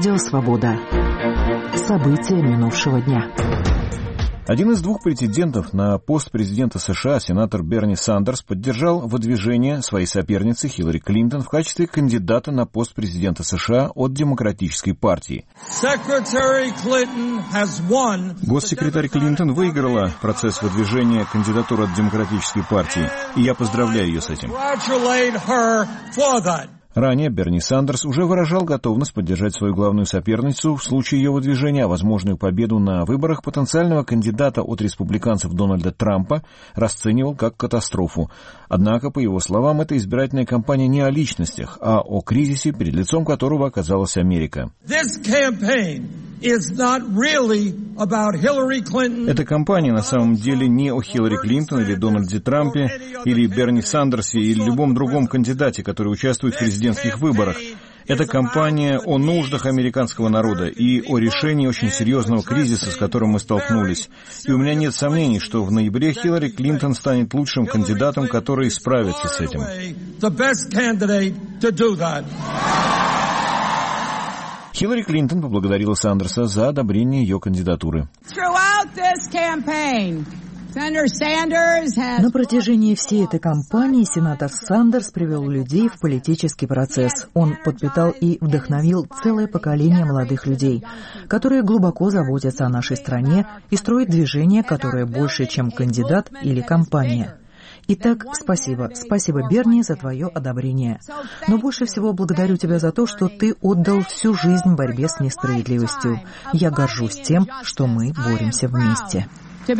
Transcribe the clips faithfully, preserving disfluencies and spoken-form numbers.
Радио «Свобода». События минувшего дня. Один из двух претендентов на пост президента США, сенатор Берни Сандерс, поддержал выдвижение своей соперницы Хиллари Клинтон в качестве кандидата на пост президента США от Демократической партии. Госсекретарь Клинтон выиграла процесс выдвижения кандидатуры от Демократической партии, и я поздравляю ее с этим. Ранее Берни Сандерс уже выражал готовность поддержать свою главную соперницу в случае ее выдвижения, а возможную победу на выборах потенциального кандидата от республиканцев Дональда Трампа расценивал как катастрофу. Однако, по его словам, эта избирательная кампания не о личностях, а о кризисе, перед лицом которого оказалась Америка. Эта кампания на самом деле не о Хиллари Клинтон или Дональде Трампе, или Берни Сандерсе, или любом другом кандидате, который участвует в президентских выборах. Это кампания о нуждах американского народа и о решении очень серьезного кризиса, с которым мы столкнулись. И у меня нет сомнений, что в ноябре Хиллари Клинтон станет лучшим кандидатом, который справится с этим. Хиллари Клинтон поблагодарила Сандерса за одобрение ее кандидатуры. На протяжении всей этой кампании сенатор Сандерс привел людей в политический процесс. Он подпитал и вдохновил целое поколение молодых людей, которые глубоко заботятся о нашей стране и строят движение, которое больше, чем кандидат или кампания. Итак, спасибо. Спасибо, Берни, за твое одобрение. Но больше всего благодарю тебя за то, что ты отдал всю жизнь борьбе с несправедливостью. Я горжусь тем, что мы боремся вместе. В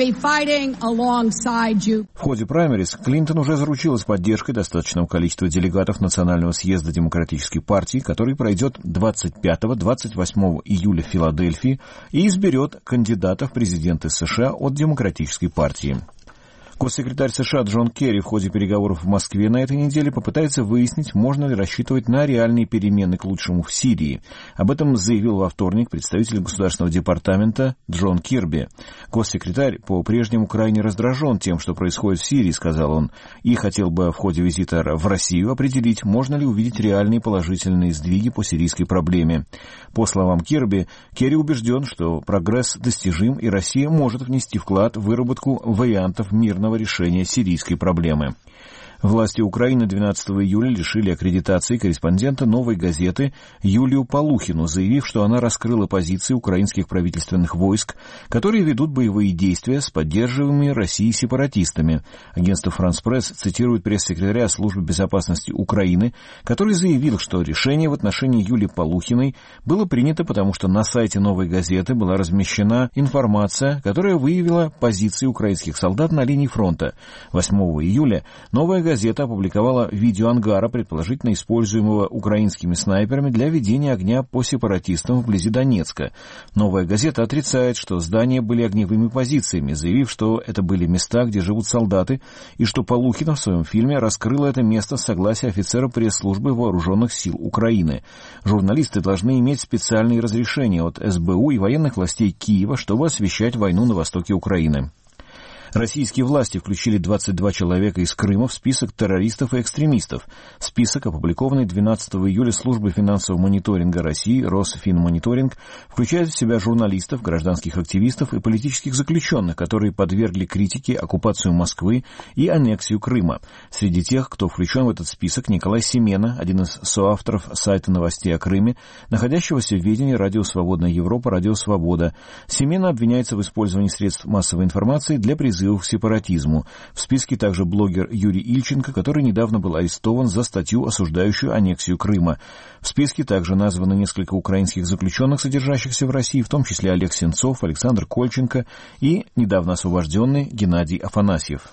ходе праймериз Клинтон уже заручилась поддержкой достаточного количества делегатов Национального съезда Демократической партии, который пройдет двадцать пятого — двадцать восьмого июля в Филадельфии и изберет кандидата в президенты США от Демократической партии. Госсекретарь США Джон Керри в ходе переговоров в Москве на этой неделе попытается выяснить, можно ли рассчитывать на реальные перемены к лучшему в Сирии. Об этом заявил во вторник представитель Государственного департамента Джон Кирби. Госсекретарь по-прежнему крайне раздражен тем, что происходит в Сирии, сказал он, и хотел бы в ходе визита в Россию определить, можно ли увидеть реальные положительные сдвиги по сирийской проблеме. По словам Кирби, Керри убежден, что прогресс достижим, и Россия может внести вклад в выработку вариантов мирного решения сирийской проблемы. Власти Украины двенадцатого июля лишили аккредитации корреспондента «Новой газеты» Юлию Полухину, заявив, что она раскрыла позиции украинских правительственных войск, которые ведут боевые действия с поддерживаемыми Россией сепаратистами. Агентство «Франс Пресс» цитирует пресс-секретаря Службы безопасности Украины, который заявил, что решение в отношении Юлии Полухиной было принято, потому что на сайте «Новой газеты» была размещена информация, которая выявила позиции украинских солдат на линии фронта. восьмого июля «Новая газета» Газета опубликовала видео ангара, предположительно используемого украинскими снайперами для ведения огня по сепаратистам вблизи Донецка. «Новая газета» отрицает, что здания были огневыми позициями, заявив, что это были места, где живут солдаты, и что Полухина в своем фильме раскрыла это место с согласия офицера пресс-службы Вооруженных сил Украины. Журналисты должны иметь специальные разрешения от эс бэ у и военных властей Киева, чтобы освещать войну на востоке Украины. Российские власти включили двадцать два человека из Крыма в список террористов и экстремистов. Список, опубликованный двенадцатого июля Службой финансового мониторинга России Росфинмониторинг, включает в себя журналистов, гражданских активистов и политических заключенных, которые подвергли критике оккупацию Москвы и аннексию Крыма. Среди тех, кто включен в этот список, Николай Семена, один из соавторов сайта новостей о Крыме, находящегося в ведении Радио Свободная Европа, Радио Свобода. Семена обвиняется в использовании средств массовой информации для призыва к сепаратизму. В списке также блогер Юрий Ильченко, который недавно был арестован за статью, осуждающую аннексию Крыма. В списке также названы несколько украинских заключенных, содержащихся в России, в том числе Олег Сенцов, Александр Кольченко и недавно освобожденный Геннадий Афанасьев.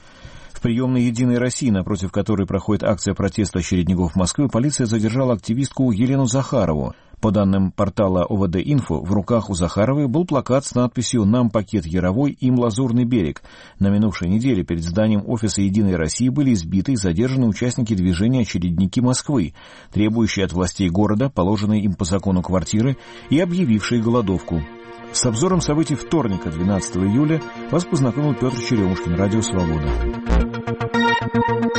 В приемной «Единой России», напротив которой проходит акция протеста очередников Москвы, полиция задержала активистку Елену Захарову. По данным портала о вэ дэ-Инфо, в руках у Захаровой был плакат с надписью «Нам пакет Яровой, им Лазурный берег». На минувшей неделе перед зданием офиса «Единой России» были избиты и задержаны участники движения «Очередники Москвы», требующие от властей города положенные им по закону квартиры и объявившие голодовку. С обзором событий вторника, двенадцатого июля, вас познакомил Петр Черемушкин, Радио Свобода.